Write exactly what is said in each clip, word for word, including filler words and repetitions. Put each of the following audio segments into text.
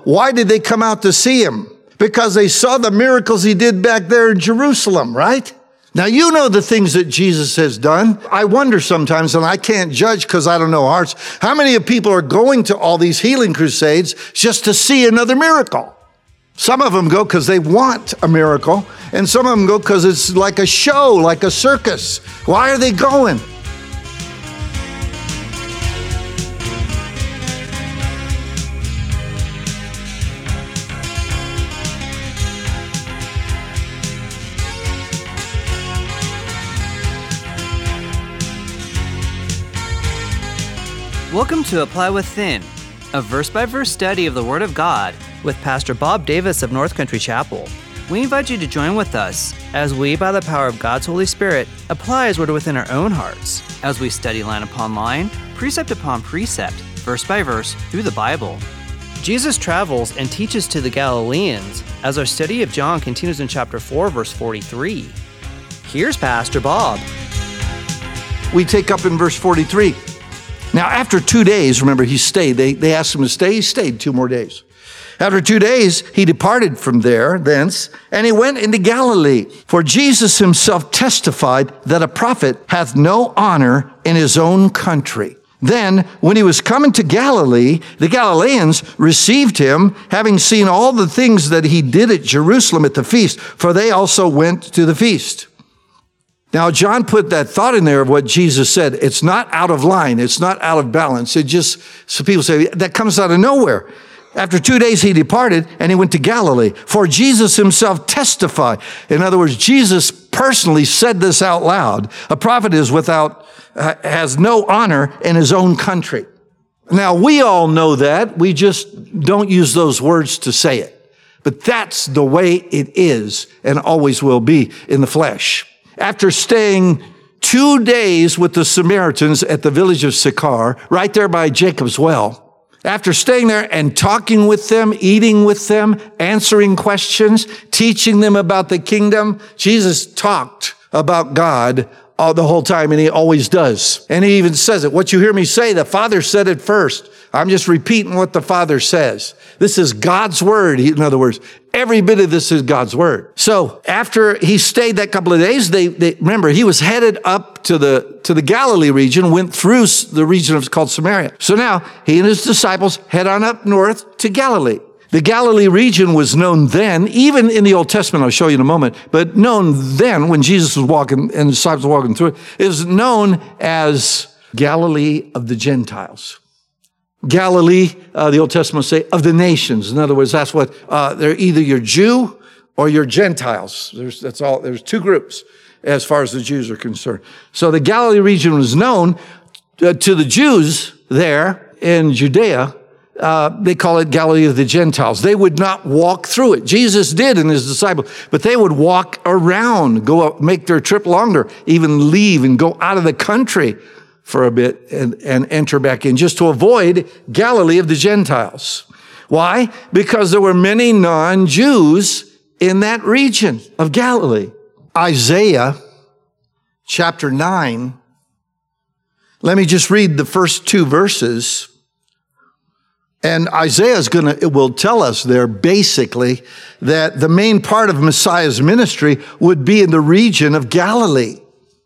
Why did they come out to see him? Because they saw the miracles he did back there in Jerusalem, right? Now, you know the things that Jesus has done. I wonder sometimes, and I can't judge because I don't know hearts, how many of people are going to all these healing crusades just to see another miracle? Some of them go because they want a miracle, and some of them go because it's like a show, like a circus. Why are they going? Welcome to Apply Within, a verse-by-verse study of the Word of God with Pastor Bob Davis of North Country Chapel. We invite you to join with us as we, by the power of God's Holy Spirit, apply His Word within our own hearts as we study line upon line, precept upon precept, verse by verse, through the Bible. Jesus travels and teaches to the Galileans as our study of John continues in chapter four, verse forty-three. Here's Pastor Bob. We take up in verse forty-three. Now, after two days, remember, he stayed. They, they asked him to stay. He stayed two more days. After two days, he departed from there, thence, and he went into Galilee. For Jesus himself testified that a prophet hath no honor in his own country. Then, when he was coming to Galilee, the Galileans received him, having seen all the things that he did at Jerusalem at the feast, for they also went to the feast. Now, John put that thought in there of what Jesus said. It's not out of line. It's not out of balance. It just, so people say, that comes out of nowhere. After two days, he departed and he went to Galilee. For Jesus himself testified. In other words, Jesus personally said this out loud. A prophet is without, uh, has no honor in his own country. Now, we all know that. We just don't use those words to say it. But that's the way it is and always will be in the flesh. After staying two days with the Samaritans at the village of Sychar, right there by Jacob's well, after staying there and talking with them, eating with them, answering questions, teaching them about the kingdom, Jesus talked about God all the whole time, and he always does. And he even says it. What you hear me say, the Father said it first. I'm just repeating what the Father says. This is God's word. In other words, every bit of this is God's word. So after he stayed that couple of days, they, they remember he was headed up to the to the Galilee region, went through the region of called Samaria. So now he and his disciples head on up north to Galilee. The Galilee region was known then, even in the Old Testament, I'll show you in a moment, but known then when Jesus was walking and the disciples were walking through it, is known as Galilee of the Gentiles. Galilee, uh, the Old Testament say, of the nations. In other words, that's what, uh, they're either you're Jew or you're Gentiles. There's, that's all, there's two groups as far as the Jews are concerned. So the Galilee region was known uh, to the Jews there in Judea. Uh, they call it Galilee of the Gentiles. They would not walk through it. Jesus did and his disciples, but they would walk around, go up, make their trip longer, even leave and go out of the country for a bit and, and enter back in, just to avoid Galilee of the Gentiles. Why? Because there were many non-Jews in that region of Galilee. Isaiah chapter nine. Let me just read the first two verses. And Isaiah is going to, it will tell us there basically that the main part of Messiah's ministry would be in the region of Galilee.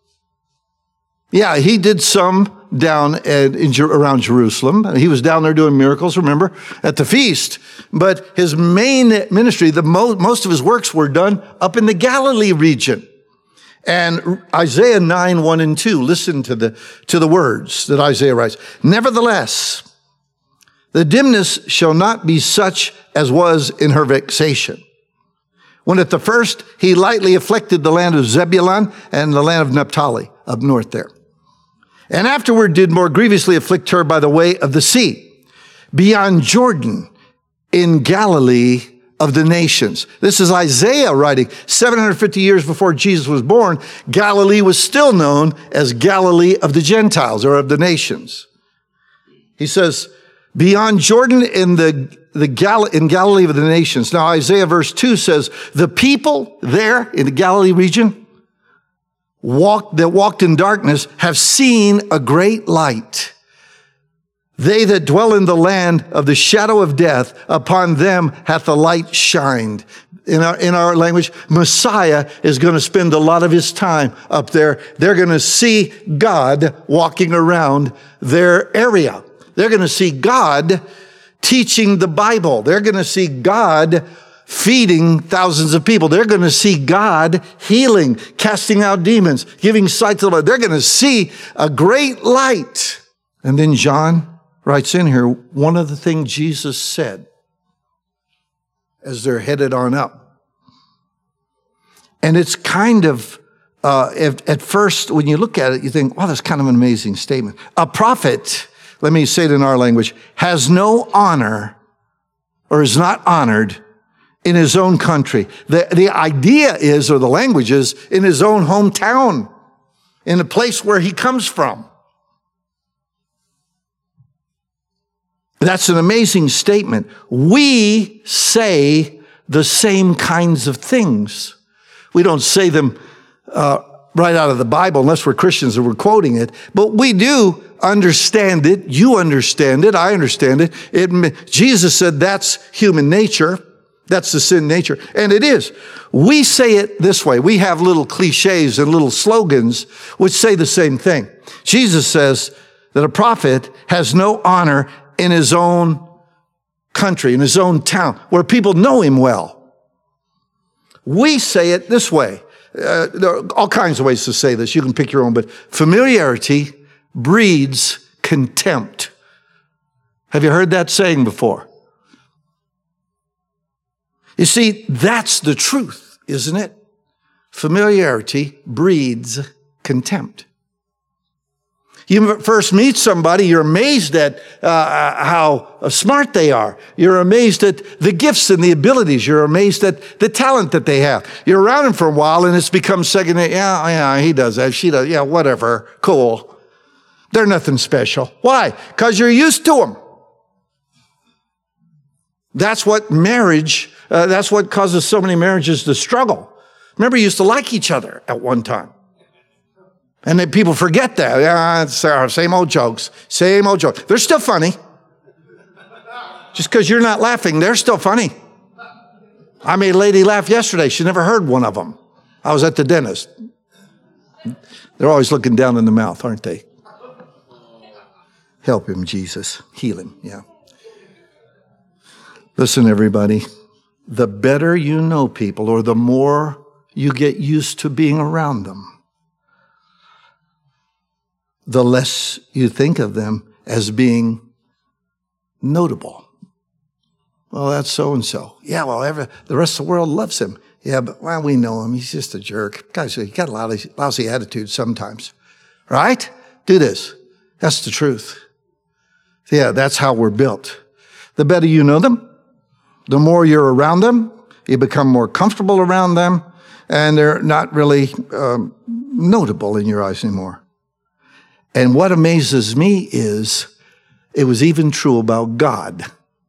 Yeah, he did some down at, in, around Jerusalem. He was down there doing miracles, remember, at the feast. But his main ministry, the mo- most of his works were done up in the Galilee region. And Isaiah nine, one and two, listen to the, to the words that Isaiah writes. Nevertheless, the dimness shall not be such as was in her vexation, when at the first he lightly afflicted the land of Zebulun and the land of Naphtali up north there. And afterward did more grievously afflict her by the way of the sea, beyond Jordan, in Galilee of the nations. This is Isaiah writing. seven hundred fifty years before Jesus was born, Galilee was still known as Galilee of the Gentiles, or of the nations. He says, beyond Jordan in the, the Gal- in Galilee of the nations. Now Isaiah verse two says, the people there in the Galilee region walked, that walked in darkness have seen a great light. They that dwell in the land of the shadow of death, upon them hath the light shined. In our, in our language, Messiah is going to spend a lot of his time up there. They're going to see God walking around their area. They're going to see God teaching the Bible. They're going to see God feeding thousands of people. They're going to see God healing, casting out demons, giving sight to the blind. They're going to see a great light. And then John writes in here, one of the things Jesus said as they're headed on up. And it's kind of, uh, at, at first, when you look at it, you think, wow, that's kind of an amazing statement. A prophet, let me say it in our language, has no honor or is not honored in his own country. The, the idea is, or the language is, in his own hometown, in the place where he comes from. That's an amazing statement. We say the same kinds of things. We don't say them uh, right out of the Bible unless we're Christians and we're quoting it. But we do understand it. You understand it. I understand it. it. Jesus said that's human nature. That's the sin nature. And it is. We say it this way. We have little cliches and little slogans which say the same thing. Jesus says that a prophet has no honor in his own country, in his own town, where people know him well. We say it this way. Uh, there are all kinds of ways to say this. You can pick your own, but familiarity breeds contempt. Have you heard that saying before? You see, that's the truth, isn't it? Familiarity breeds contempt. You first meet somebody, you're amazed at uh, how smart they are. You're amazed at the gifts and the abilities. You're amazed at the talent that they have. You're around them for a while and it's become second, yeah, yeah, he does that, she does, yeah, whatever, cool. They're nothing special. Why? Because you're used to them. That's what marriage, uh, that's what causes so many marriages to struggle. Remember, you used to like each other at one time. And then people forget that. Yeah, it's our same old jokes, same old jokes. They're still funny. Just because you're not laughing, they're still funny. I made a lady laugh yesterday. She never heard one of them. I was at the dentist. They're always looking down in the mouth, aren't they? Help him, Jesus. Heal him, yeah. Listen, everybody. The better you know people, or the more you get used to being around them, the less you think of them as being notable. Well, that's so-and-so. Yeah, well, every, the rest of the world loves him. Yeah, but, well, we know him. He's just a jerk. Guys, he got a lousy, lousy attitude sometimes. Right? Do this. That's the truth. Yeah, that's how we're built. The better you know them, the more you're around them, you become more comfortable around them, and they're not really um, notable in your eyes anymore. And what amazes me is it was even true about God.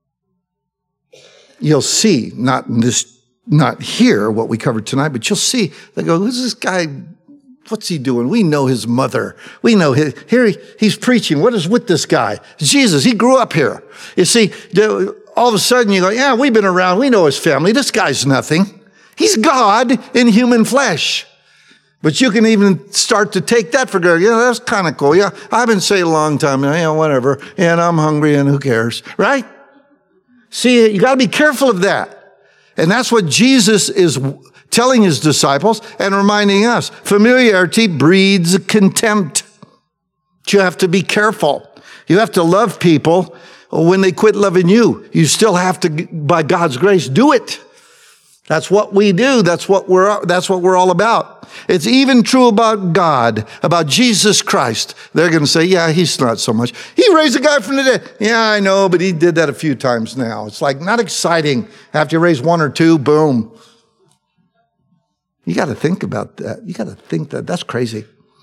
You'll see, not in this, not here, what we covered tonight, but you'll see, they go, who's this guy? What's he doing? We know his mother. We know his, here he, he's preaching. What is with this guy? Jesus, he grew up here. You see, all of a sudden you go, yeah, we've been around. We know his family. This guy's nothing. He's God in human flesh. But you can even start to take that for granted. Yeah, that's kind of cool. Yeah, I've been saved a long time. Yeah, whatever. And I'm hungry and who cares, right? See, you got to be careful of that. And that's what Jesus is telling his disciples and reminding us. Familiarity breeds contempt. You have to be careful. You have to love people when they quit loving you. You still have to, by God's grace, do it. That's what we do. That's what we're, that's what we're all about. It's even true about God, about Jesus Christ. They're going to say, yeah, he's not so much. He raised a guy from the dead. Yeah, I know, but he did that a few times now. It's like not exciting. After you raise one or two, boom. You got to think about that. You got to think that. That's crazy.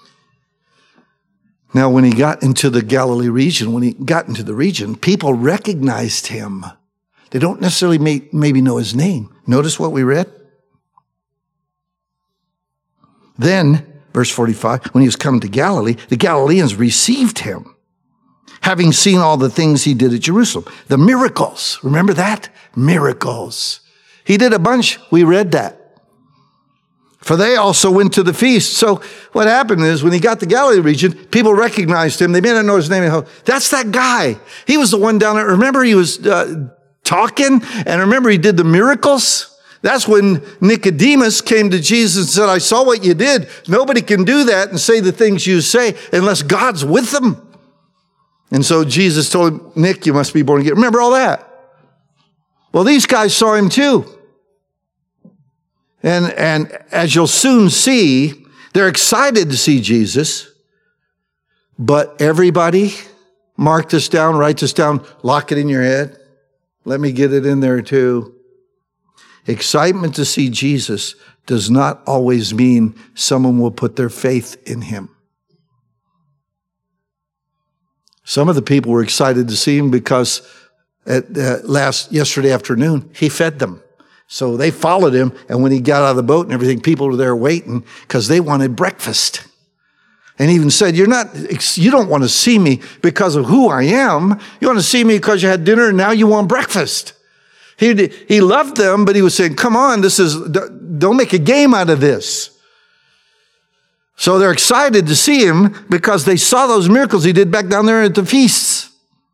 Now, when he got into the Galilee region, when he got into the region, people recognized him. They don't necessarily may, maybe know his name. Notice what we read? Then, verse forty-five, when he was coming to Galilee, the Galileans received him, having seen all the things he did at Jerusalem. The miracles, remember that? Miracles. He did a bunch. We read that. For they also went to the feast. So what happened is when he got to Galilee region, people recognized him. They may not know his name. That's that guy. He was the one down there. Remember he was uh, talking? And remember he did the miracles? That's when Nicodemus came to Jesus and said, I saw what you did. Nobody can do that and say the things you say unless God's with them. And so Jesus told him, Nick, you must be born again. Remember all that? Well, these guys saw him too. And, and as you'll soon see, they're excited to see Jesus. But everybody, mark this down, write this down, lock it in your head. Let me get it in there too. Excitement to see Jesus does not always mean someone will put their faith in him. Some of the people were excited to see him because at uh, last yesterday afternoon, he fed them. So they followed him, and when he got out of the boat and everything, people were there waiting because they wanted breakfast. And he even said, You're not, you don't want to see me because of who I am. You want to see me because you had dinner and now you want breakfast. He, he loved them, but he was saying, come on, this is, don't make a game out of this. So they're excited to see him because they saw those miracles he did back down there at the feasts.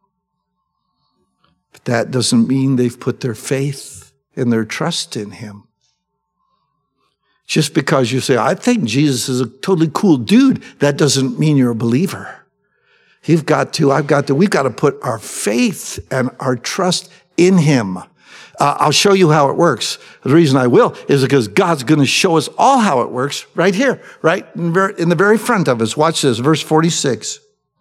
But that doesn't mean they've put their faith and their trust in him. Just because you say, I think Jesus is a totally cool dude, that doesn't mean you're a believer. You've got to, I've got to, we've got to put our faith and our trust in him. Uh, I'll show you how it works. The reason I will is because God's going to show us all how it works right here, right in, ver- in the very front of us. Watch this, verse forty-six.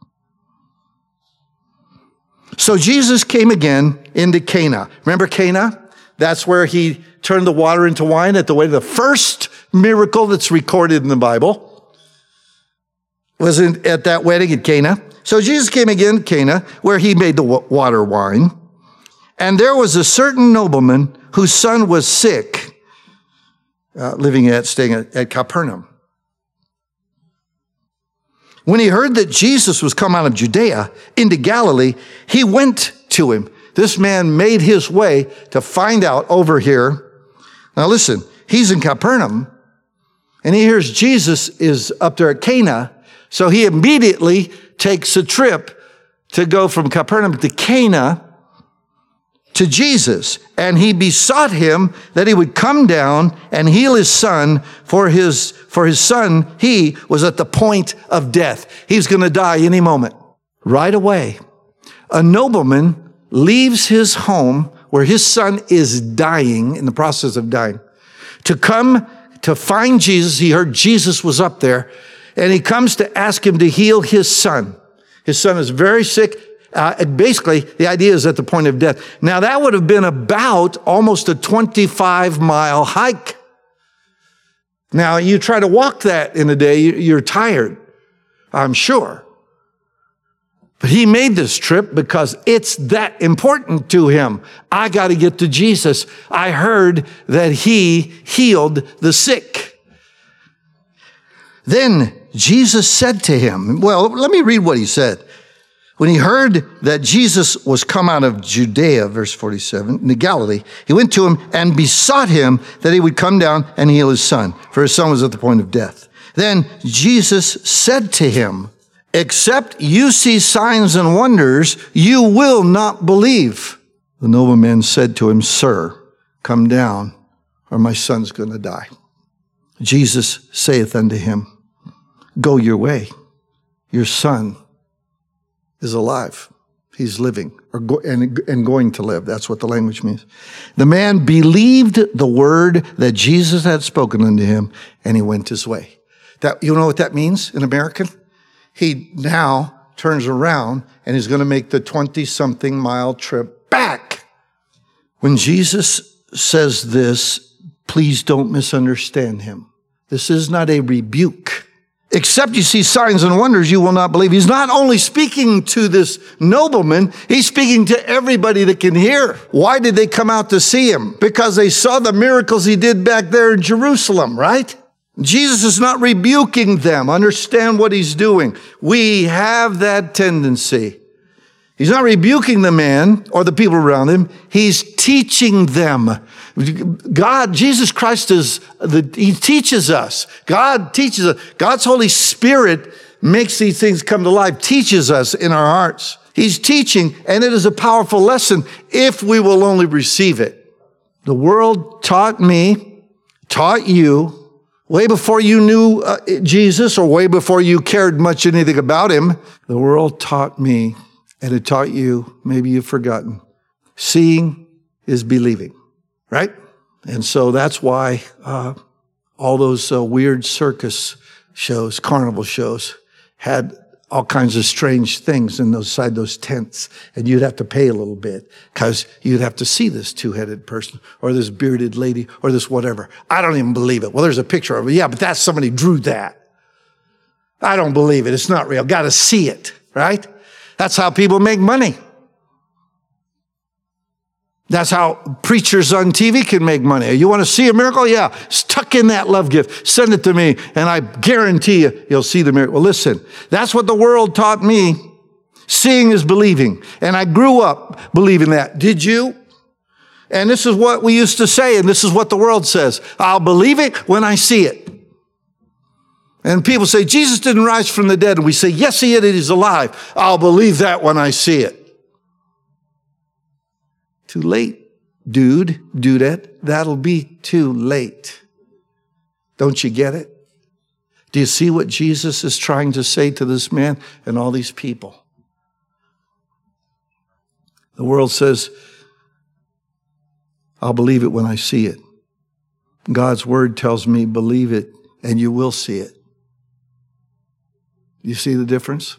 So Jesus came again into Cana. Remember Cana? That's where he turned the water into wine at the way. The first miracle that's recorded in the Bible was in, at that wedding at Cana. So Jesus came again to Cana, where he made the water wine. And there was a certain nobleman whose son was sick, uh, living at, staying at, at Capernaum. When he heard that Jesus was come out of Judea into Galilee, he went to him. This man made his way to find out over here. Now listen, he's in Capernaum, and he hears Jesus is up there at Cana, so he immediately takes a trip to go from Capernaum to Cana to Jesus, and he besought him that he would come down and heal his son, for his, for his son, he was at the point of death. He's going to die any moment. Right away, a nobleman leaves his home where his son is dying, in the process of dying, to come to find Jesus. He heard Jesus was up there, and he comes to ask him to heal his son. His son is very sick. Uh, basically, the idea is at the point of death. Now, that would have been about almost a twenty-five mile hike. Now, you try to walk that in a day, you're tired, I'm sure. But he made this trip because it's that important to him. I got to get to Jesus. I heard that he healed the sick. Then Jesus said to him, well, let me read what he said. When he heard that Jesus was come out of Judea, verse forty-seven, into Galilee, he went to him and besought him that he would come down and heal his son, for his son was at the point of death. Then Jesus said to him, except you see signs and wonders, you will not believe. The nobleman said to him, Sir, come down, or my son's going to die. Jesus saith unto him, Go your way, your son is alive. He's living or go, and, and going to live. That's what the language means. The man believed the word that Jesus had spoken unto him, and he went his way. That, you know what that means in American? He now turns around and is going to make the twenty-something mile trip back. When Jesus says this, please don't misunderstand him. This is not a rebuke. Except you see signs and wonders, you will not believe. He's not only speaking to this nobleman, he's speaking to everybody that can hear. Why did they come out to see him? Because they saw the miracles he did back there in Jerusalem, right? Jesus is not rebuking them. Understand what he's doing. We have that tendency. He's not rebuking the man or the people around him. He's teaching them. God, Jesus Christ is, the, he teaches us. God teaches us. God's Holy Spirit makes these things come to life, teaches us in our hearts. He's teaching, and it is a powerful lesson if we will only receive it. The world taught me, taught you, way before you knew uh, Jesus or way before you cared much anything about him. The world taught me, and it taught you, maybe you've forgotten. Seeing is believing, right? And so that's why uh, all those uh, weird circus shows, carnival shows, had all kinds of strange things in those side those tents, and you'd have to pay a little bit because you'd have to see this two-headed person or this bearded lady or this whatever. I don't even believe it. Well, there's a picture of it. Yeah, but that's somebody drew that. I don't believe it. It's not real. Got to see it, right? That's how people make money. That's how preachers on T V can make money. You want to see a miracle? Yeah, tuck in that love gift. Send it to me, and I guarantee you, you'll see the miracle. Well, listen, that's what the world taught me. Seeing is believing. And I grew up believing that. Did you? And this is what we used to say, and this is what the world says. I'll believe it when I see it. And people say, Jesus didn't rise from the dead. And we say, yes, he did. He's alive. I'll believe that when I see it. Too late, dude, dudette. That'll be too late. Don't you get it? Do you see what Jesus is trying to say to this man and all these people? The world says, I'll believe it when I see it. God's word tells me, believe it, and you will see it. You see the difference?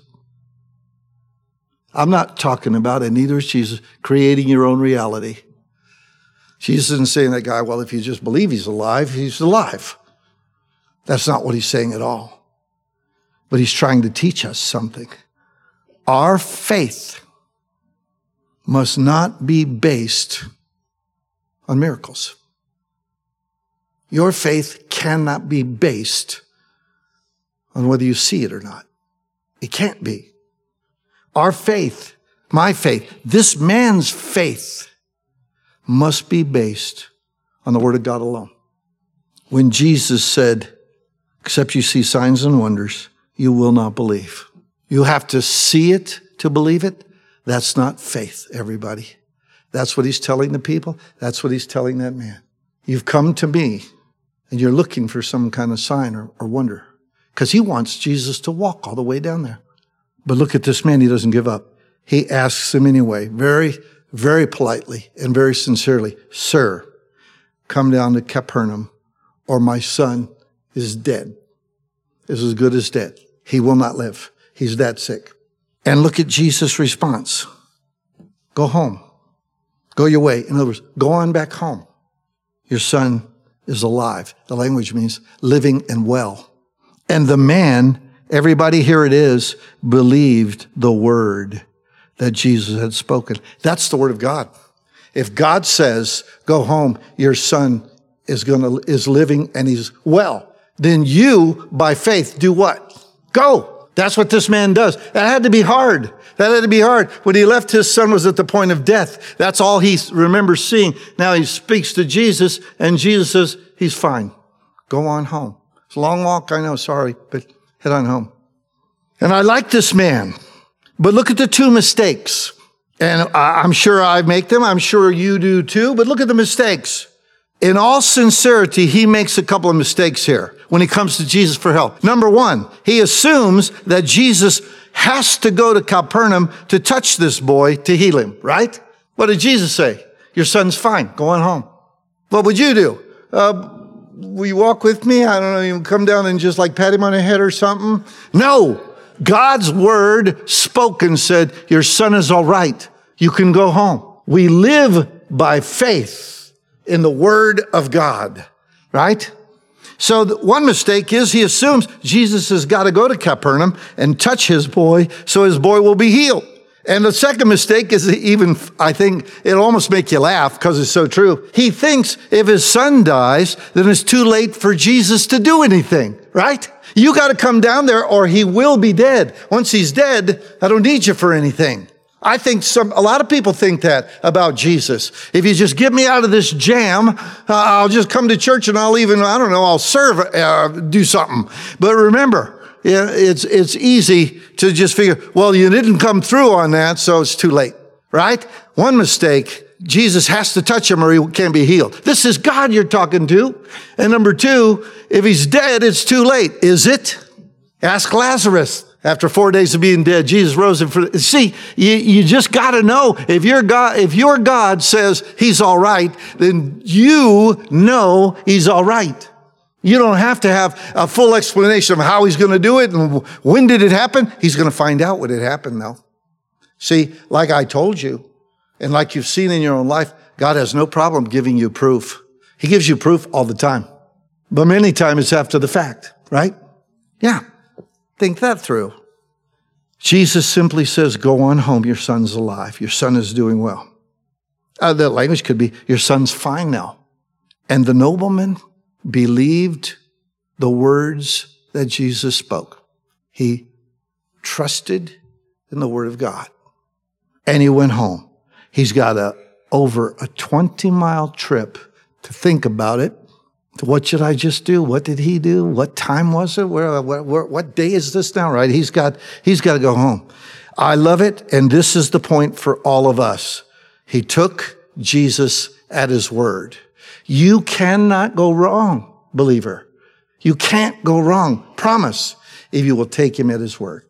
I'm not talking about, and neither is Jesus, creating your own reality. Jesus isn't saying to that guy, well, if you just believe he's alive, he's alive. That's not what he's saying at all. But he's trying to teach us something. Our faith must not be based on miracles. Your faith cannot be based on whether you see it or not. It can't be. Our faith, my faith, this man's faith must be based on the Word of God alone. When Jesus said, except you see signs and wonders, you will not believe. You have to see it to believe it. That's not faith, everybody. That's what he's telling the people. That's what he's telling that man. You've come to me, and you're looking for some kind of sign or, or wonder, because he wants Jesus to walk all the way down there. But look at this man, he doesn't give up. He asks him anyway, very, very politely and very sincerely, sir, come down to Capernaum, or my son is dead. Is as good as dead. He will not live. He's that sick. And look at Jesus' response. Go home. Go your way. In other words, go on back home. Your son is alive. The language means living and well. And the man, everybody here it is, believed the word that Jesus had spoken. That's the word of God. If God says, go home, your son is gonna, is living and he's well, then you, by faith, do what? Go. That's what this man does. That had to be hard. That had to be hard. When he left, his son was at the point of death. That's all he remembers seeing. Now he speaks to Jesus, and Jesus says, he's fine. Go on home. It's a long walk, I know, sorry, but head on home. And I like this man. But look at the two mistakes. And I'm sure I make them. I'm sure you do too. But look at the mistakes. In all sincerity, he makes a couple of mistakes here when he comes to Jesus for help. Number one, he assumes that Jesus has to go to Capernaum to touch this boy to heal him, right? What did Jesus say? Your son's fine. Go on home. What would you do? Uh, will you walk with me? I don't know. You come down and just like pat him on the head or something? No. God's word spoken said, your son is all right. You can go home. We live by faith in the word of God, right? So the one mistake is he assumes Jesus has got to go to Capernaum and touch his boy so his boy will be healed. And the second mistake is even, I think, it'll almost make you laugh because it's so true. He thinks if his son dies, then it's too late for Jesus to do anything, right? You got to come down there or he will be dead. Once he's dead, I don't need you for anything. I think some, a lot of people think that about Jesus. If you just get me out of this jam, uh, I'll just come to church and I'll even, I don't know, I'll serve, uh, do something. But remember, it's, it's easy to just figure, well, you didn't come through on that, so it's too late, right? One mistake, Jesus has to touch him or he can't be healed. This is God you're talking to. And number two, if he's dead, it's too late. Is it? Ask Lazarus. After four days of being dead, Jesus rose him for, see, you, you just got to know, if your God, if your God says he's all right, then you know he's all right. You don't have to have a full explanation of how he's going to do it and when did it happen. He's going to find out when it happened, though. See, like I told you, and like you've seen in your own life, God has no problem giving you proof. He gives you proof all the time. But many times it's after the fact, right? Yeah. Think that through. Jesus simply says, go on home. Your son's alive. Your son is doing well. Uh, the language could be, your son's fine now. And the nobleman believed the words that Jesus spoke. He trusted in the word of God. And he went home. He's got a over a twenty mile trip to think about it. What should I just do? What did he do? What time was it? Where, where, where, what day is this now, right? He's got, he's got to go home. I love it. And this is the point for all of us. He took Jesus at his word. You cannot go wrong, believer. You can't go wrong. Promise, if you will take him at his word.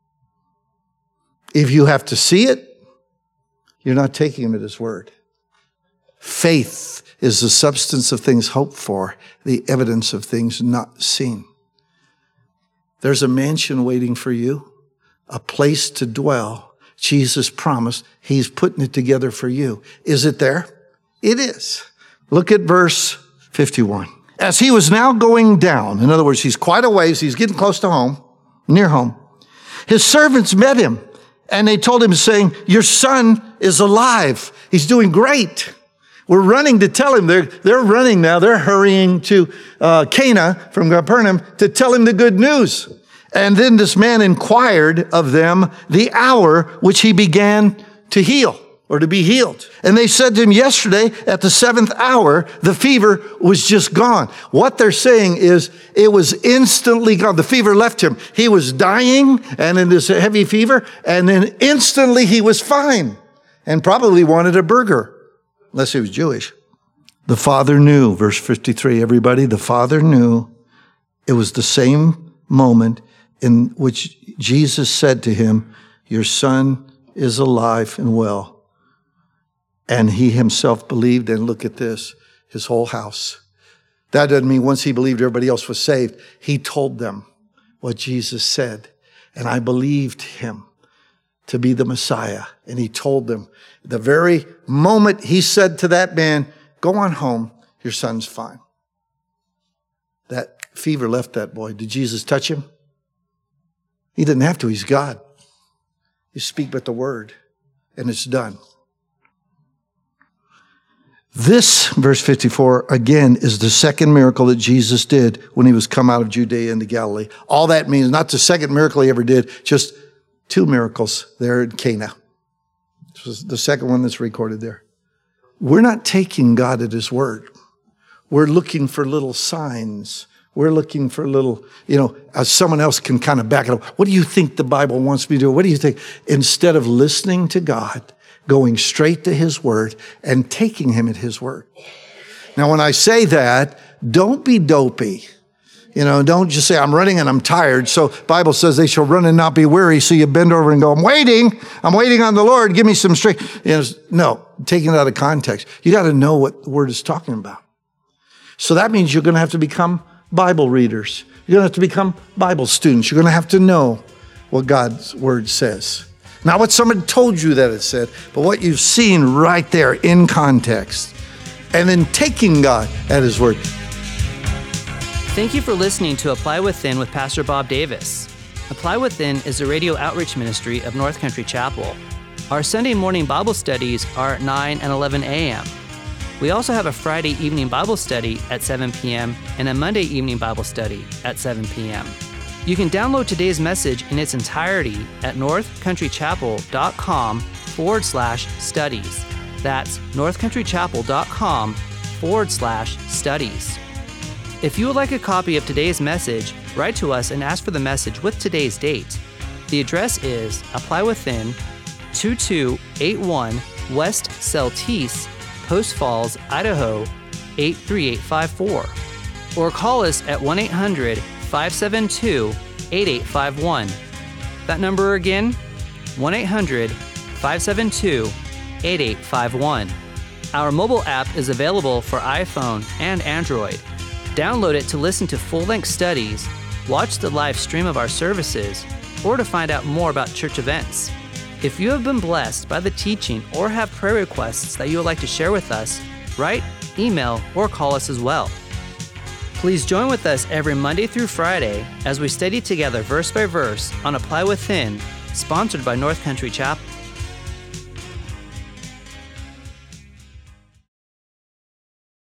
If you have to see it, you're not taking him at his word. Faith is the substance of things hoped for, the evidence of things not seen. There's a mansion waiting for you, a place to dwell. Jesus promised he's putting it together for you. Is it there? It is. Look at verse fifty-one. As he was now going down, in other words, he's quite a ways, he's getting close to home, near home. His servants met him and they told him saying, your son is alive. He's doing great. We're running to tell him. They're, they're running now. They're hurrying to uh, Cana from Capernaum to tell him the good news. And then this man inquired of them the hour which he began to heal or to be healed. And they said to him, yesterday at the seventh hour, the fever was just gone. What they're saying is it was instantly gone. The fever left him. He was dying and in this heavy fever, and then instantly he was fine and probably wanted a burger. Unless he was Jewish. The father knew, verse fifty-three, everybody, the father knew it was the same moment in which Jesus said to him, your son is alive and well. And he himself believed, and look at this, his whole house. That doesn't mean once he believed everybody else was saved. He told them what Jesus said, and I believed him to be the Messiah. And he told them, the very moment he said to that man, go on home, your son's fine. That fever left that boy. Did Jesus touch him? He didn't have to. He's God. You speak but the word, and it's done. This, verse fifty-four, again, is the second miracle that Jesus did when he was come out of Judea into Galilee. All that means, not the second miracle he ever did, just two miracles there in Cana. This was the second one that's recorded there. We're not taking God at his word. We're looking for little signs. We're looking for little, you know, uh, someone else can kind of back it up. What do you think the Bible wants me to do? What do you think? Instead of listening to God, going straight to his word and taking him at his word. Now, when I say that, don't be dopey. You know, don't just say, I'm running and I'm tired. So Bible says they shall run and not be weary. So you bend over and go, I'm waiting. I'm waiting on the Lord. Give me some strength. You know, no, taking it out of context. You got to know what the word is talking about. So that means you're going to have to become Bible readers. You're going to have to become Bible students. You're going to have to know what God's word says. Not what somebody told you that it said, but what you've seen right there in context. And then taking God at his word. Thank you for listening to Apply Within with Pastor Bob Davis. Apply Within is a radio outreach ministry of North Country Chapel. Our Sunday morning Bible studies are at nine and eleven a.m. We also have a Friday evening Bible study at seven p.m. and a Monday evening Bible study at seven p.m. You can download today's message in its entirety at north country chapel dot com forward slash studies. That's northcountrychapel.com forward slash studies. If you would like a copy of today's message, write to us and ask for the message with today's date. The address is Apply Within, two two eight one West Celtice, Post Falls, Idaho, eight three eight five four. Or call us at one eight hundred five seven two eight eight five one. That number again, one eight hundred five seven two eight eight five one. Our mobile app is available for iPhone and Android. Download it to listen to full-length studies, watch the live stream of our services, or to find out more about church events. If you have been blessed by the teaching or have prayer requests that you would like to share with us, write, email, or call us as well. Please join with us every Monday through Friday as we study together verse by verse on Apply Within, sponsored by North Country Chapel.